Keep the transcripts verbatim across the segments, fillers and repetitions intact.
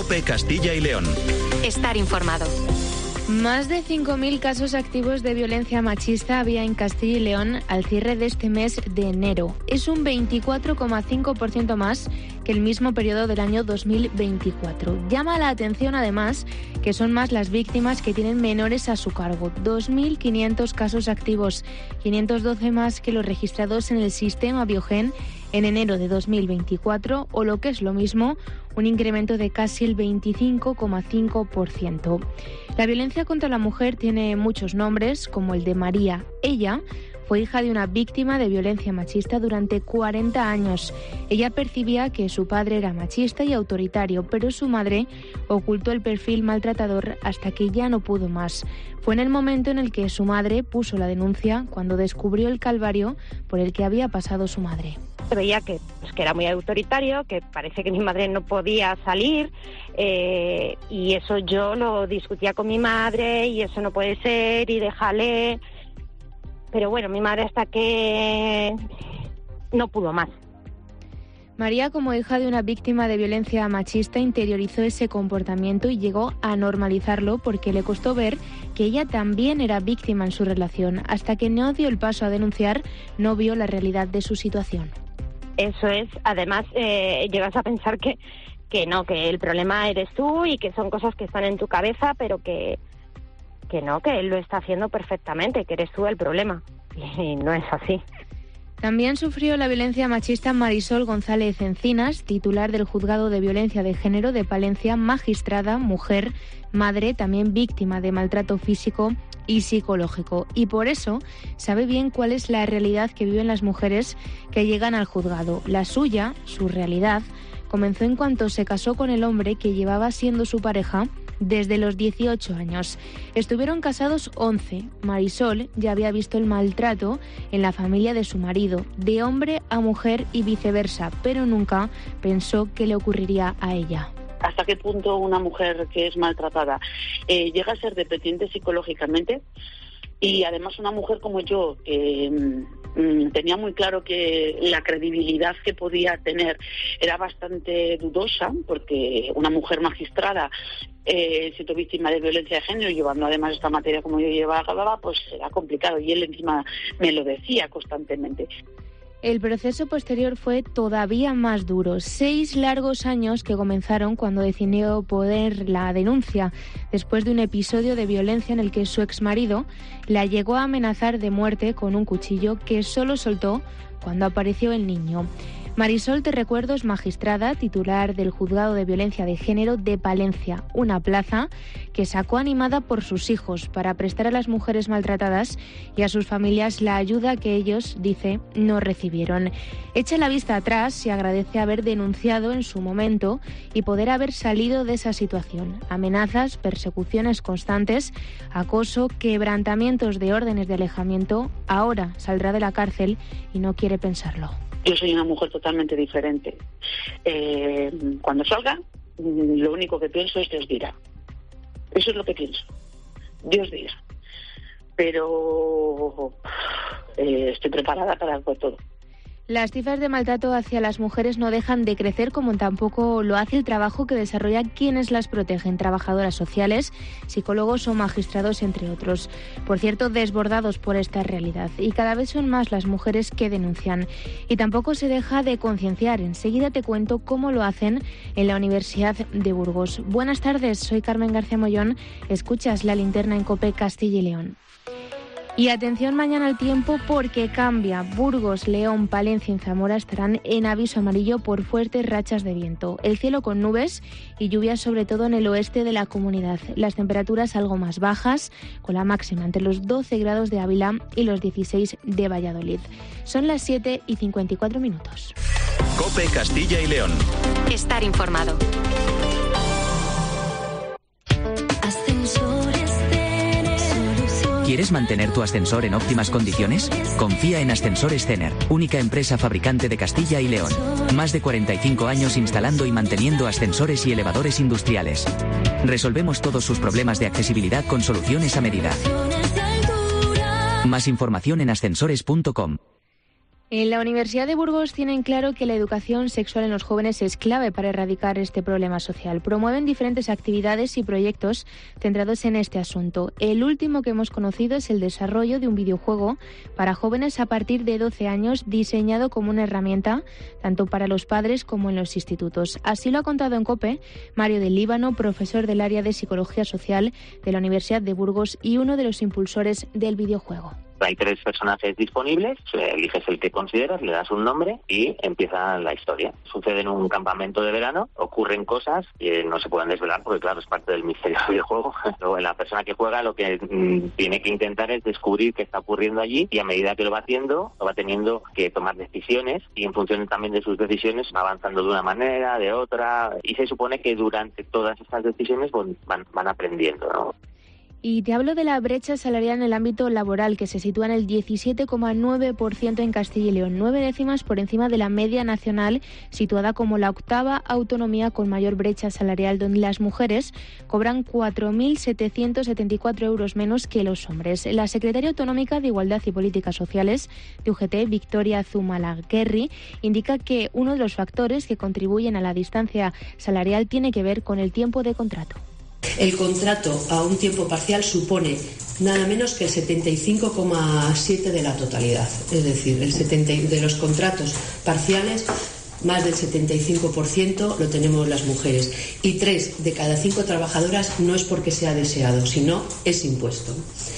COPE Castilla y León. Estar informado. Más de cinco mil casos activos de violencia machista había en Castilla y León al cierre de este mes de enero. Es un veinticuatro coma cinco por ciento más que el mismo periodo del año dos mil veinticuatro. Llama la atención, además, que son más las víctimas que tienen menores a su cargo. dos mil quinientos casos activos, quinientos doce más que los registrados en el sistema Biogen en enero de dos mil veinticuatro, o lo que es lo mismo, un incremento de casi el veinticinco coma cinco por ciento. La violencia contra la mujer tiene muchos nombres, como el de María. Ella fue hija de una víctima de violencia machista durante cuarenta años. Ella percibía que su padre era machista y autoritario, pero su madre ocultó el perfil maltratador hasta que ya no pudo más. Fue en el momento en el que su madre puso la denuncia cuando descubrió el calvario por el que había pasado su madre. Veía que, pues, que era muy autoritario, que parece que mi madre no podía salir, eh, y eso yo lo discutía con mi madre, y eso no puede ser, y déjale. Pero bueno, mi madre hasta que no pudo más. María, como hija de una víctima de violencia machista, interiorizó ese comportamiento y llegó a normalizarlo porque le costó ver que ella también era víctima en su relación. Hasta que no dio el paso a denunciar, no vio la realidad de su situación. Eso es, además eh, llegas a pensar que, que no, que el problema eres tú y que son cosas que están en tu cabeza, pero que, que no, que él lo está haciendo perfectamente, que eres tú el problema. Y no es así. También sufrió la violencia machista Marisol González Encinas, titular del Juzgado de Violencia de Género de Palencia, magistrada, mujer, madre, también víctima de maltrato físico y psicológico. Y por eso sabe bien cuál es la realidad que viven las mujeres que llegan al juzgado. La suya, su realidad, comenzó en cuanto se casó con el hombre que llevaba siendo su pareja desde los dieciocho años. Estuvieron casados once. Marisol ya había visto el maltrato en la familia de su marido, de hombre a mujer y viceversa, pero nunca pensó que le ocurriría a ella. ¿Hasta qué punto una mujer que es maltratada eh, llega a ser dependiente psicológicamente? Y además una mujer como yo, que mmm, tenía muy claro que la credibilidad que podía tener era bastante dudosa, porque una mujer magistrada, eh, siendo víctima de violencia de género, llevando además esta materia como yo llevaba, pues era complicado. Y él encima me lo decía constantemente. El proceso posterior fue todavía más duro. Seis largos años que comenzaron cuando decidió poner la denuncia, después de un episodio de violencia en el que su exmarido la llegó a amenazar de muerte con un cuchillo que solo soltó cuando apareció el niño. Marisol, te recuerdo, es magistrada, titular del Juzgado de Violencia de Género de Palencia, una plaza que sacó animada por sus hijos para prestar a las mujeres maltratadas y a sus familias la ayuda que ellos, dice, no recibieron. Echa la vista atrás y agradece haber denunciado en su momento y poder haber salido de esa situación. Amenazas, persecuciones constantes, acoso, quebrantamientos de órdenes de alejamiento. Ahora saldrá de la cárcel y no quiere pensarlo. Yo soy una mujer totalmente diferente. Eh, cuando salga, lo único que pienso es Dios dirá. Eso es lo que pienso. Dios dirá. Pero eh, estoy preparada para todo. Las cifras de maltrato hacia las mujeres no dejan de crecer, como tampoco lo hace el trabajo que desarrollan quienes las protegen, trabajadoras sociales, psicólogos o magistrados, entre otros. Por cierto, desbordados por esta realidad. Y cada vez son más las mujeres que denuncian. Y tampoco se deja de concienciar. Enseguida te cuento cómo lo hacen en la Universidad de Burgos. Buenas tardes, soy Carmen García Mollón. Escuchas La Linterna en COPE Castilla y León. Y atención mañana al tiempo porque cambia. Burgos, León, Palencia y Zamora estarán en aviso amarillo por fuertes rachas de viento. El cielo con nubes y lluvias sobre todo en el oeste de la comunidad. Las temperaturas algo más bajas, con la máxima entre los doce grados de Ávila y los dieciséis de Valladolid. Son las siete y cincuenta y cuatro minutos. COPE Castilla y León. Estar informado. ¿Quieres mantener tu ascensor en óptimas condiciones? Confía en Ascensores Cener, única empresa fabricante de Castilla y León. Más de cuarenta y cinco años instalando y manteniendo ascensores y elevadores industriales. Resolvemos todos sus problemas de accesibilidad con soluciones a medida. Más información en ascensores punto com. En la Universidad de Burgos tienen claro que la educación sexual en los jóvenes es clave para erradicar este problema social. Promueven diferentes actividades y proyectos centrados en este asunto. El último que hemos conocido es el desarrollo de un videojuego para jóvenes a partir de doce años, diseñado como una herramienta tanto para los padres como en los institutos. Así lo ha contado en COPE Mario del Líbano, profesor del área de Psicología Social de la Universidad de Burgos y uno de los impulsores del videojuego. Hay tres personajes disponibles, eliges el que consideras, le das un nombre y empieza la historia. Sucede en un campamento de verano, ocurren cosas que no se pueden desvelar porque, claro, es parte del misterio del videojuego. Luego, la persona que juega lo que mm, tiene que intentar es descubrir qué está ocurriendo allí y a medida que lo va haciendo, lo va teniendo que tomar decisiones y en función también de sus decisiones va avanzando de una manera, de otra, y se supone que durante todas estas decisiones van, van aprendiendo, ¿no? Y te hablo de la brecha salarial en el ámbito laboral, que se sitúa en el diecisiete coma nueve por ciento en Castilla y León, nueve décimas por encima de la media nacional, situada como la octava autonomía con mayor brecha salarial, donde las mujeres cobran cuatro mil setecientos setenta y cuatro euros menos que los hombres. La secretaria autonómica de Igualdad y Políticas Sociales de U G T, Victoria Zumalacurri, indica que uno de los factores que contribuyen a la distancia salarial tiene que ver con el tiempo de contrato. El contrato a un tiempo parcial supone nada menos que el setenta y cinco coma siete por ciento de la totalidad. Es decir, el setenta de los contratos parciales, más del setenta y cinco por ciento lo tenemos las mujeres. Y tres de cada cinco trabajadoras no es porque sea deseado, sino es impuesto.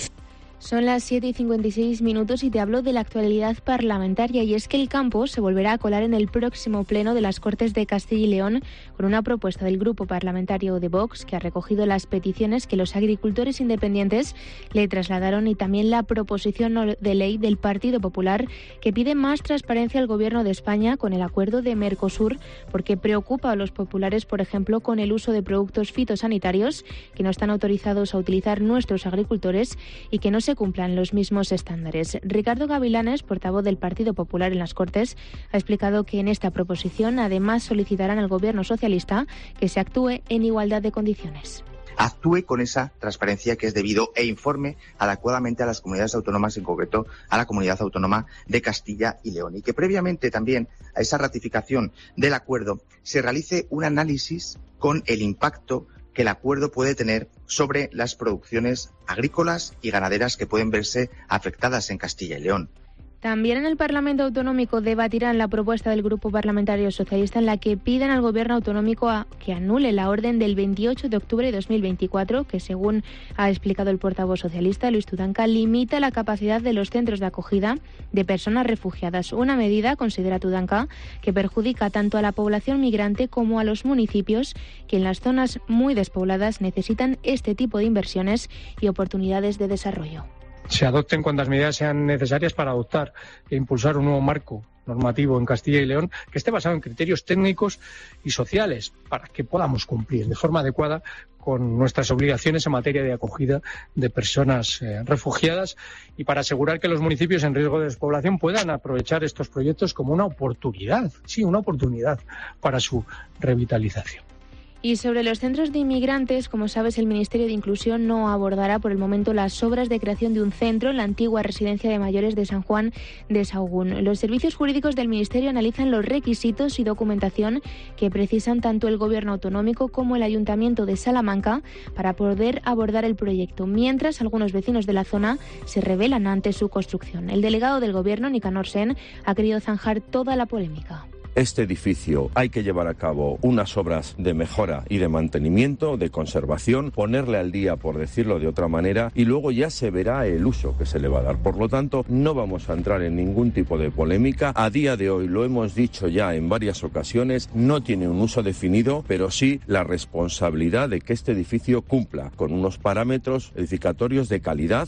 Son las siete y cincuenta y seis minutos y te hablo de la actualidad parlamentaria, y es que el campo se volverá a colar en el próximo pleno de las Cortes de Castilla y León con una propuesta del grupo parlamentario de Vox, que ha recogido las peticiones que los agricultores independientes le trasladaron, y también la proposición de ley del Partido Popular que pide más transparencia al Gobierno de España con el acuerdo de Mercosur, porque preocupa a los populares, por ejemplo, con el uso de productos fitosanitarios que no están autorizados a utilizar nuestros agricultores y que no se cumplan los mismos estándares. Ricardo Gavilanes, portavoz del Partido Popular en las Cortes, ha explicado que en esta proposición además solicitarán al Gobierno socialista que se actúe en igualdad de condiciones. Actúe con esa transparencia que es debido e informe adecuadamente a las comunidades autónomas, en concreto a la Comunidad Autónoma de Castilla y León, y que previamente también a esa ratificación del acuerdo se realice un análisis con el impacto que el acuerdo puede tener sobre las producciones agrícolas y ganaderas que pueden verse afectadas en Castilla y León. También en el Parlamento Autonómico debatirán la propuesta del Grupo Parlamentario Socialista en la que piden al Gobierno autonómico a que anule la orden del veintiocho de octubre de dos mil veinticuatro, que, según ha explicado el portavoz socialista Luis Tudanca, limita la capacidad de los centros de acogida de personas refugiadas. Una medida, considera Tudanca, que perjudica tanto a la población migrante como a los municipios que en las zonas muy despobladas necesitan este tipo de inversiones y oportunidades de desarrollo. Se adopten cuantas medidas sean necesarias para adoptar e impulsar un nuevo marco normativo en Castilla y León que esté basado en criterios técnicos y sociales para que podamos cumplir de forma adecuada con nuestras obligaciones en materia de acogida de personas eh, refugiadas, y para asegurar que los municipios en riesgo de despoblación puedan aprovechar estos proyectos como una oportunidad, sí, una oportunidad para su revitalización. Y sobre los centros de inmigrantes, como sabes, el Ministerio de Inclusión no abordará por el momento las obras de creación de un centro en la antigua residencia de mayores de San Juan de Sahagún. Los servicios jurídicos del Ministerio analizan los requisitos y documentación que precisan tanto el Gobierno autonómico como el Ayuntamiento de Salamanca para poder abordar el proyecto, mientras algunos vecinos de la zona se rebelan ante su construcción. El delegado del Gobierno, Nicanor Sen, ha querido zanjar toda la polémica. Este edificio hay que llevar a cabo unas obras de mejora y de mantenimiento, de conservación, ponerle al día, por decirlo de otra manera, y luego ya se verá el uso que se le va a dar. Por lo tanto, no vamos a entrar en ningún tipo de polémica. A día de hoy, lo hemos dicho ya en varias ocasiones, no tiene un uso definido, pero sí la responsabilidad de que este edificio cumpla con unos parámetros edificatorios de calidad.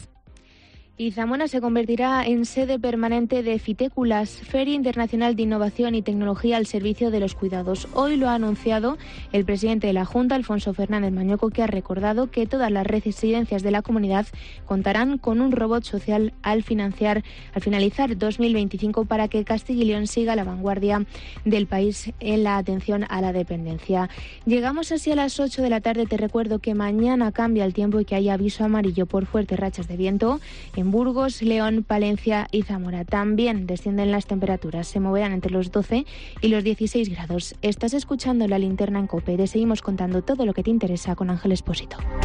Y Zamora se convertirá en sede permanente de Fitéculas, Feria Internacional de Innovación y Tecnología al servicio de los cuidados. Hoy lo ha anunciado el presidente de la Junta, Alfonso Fernández Mañoco, que ha recordado que todas las residencias de la comunidad contarán con un robot social al financiar, al finalizar dos mil veinticinco, para que Castilla y León siga a la vanguardia del país en la atención a la dependencia. Llegamos así a las ocho de la tarde. Te recuerdo que mañana cambia el tiempo y que hay aviso amarillo por fuertes rachas de viento en en Burgos, León, Palencia y Zamora. También descienden las temperaturas, se moverán entre los doce y los dieciséis grados. Estás escuchando La Linterna en COPE. Te seguimos contando todo lo que te interesa con Ángel Expósito.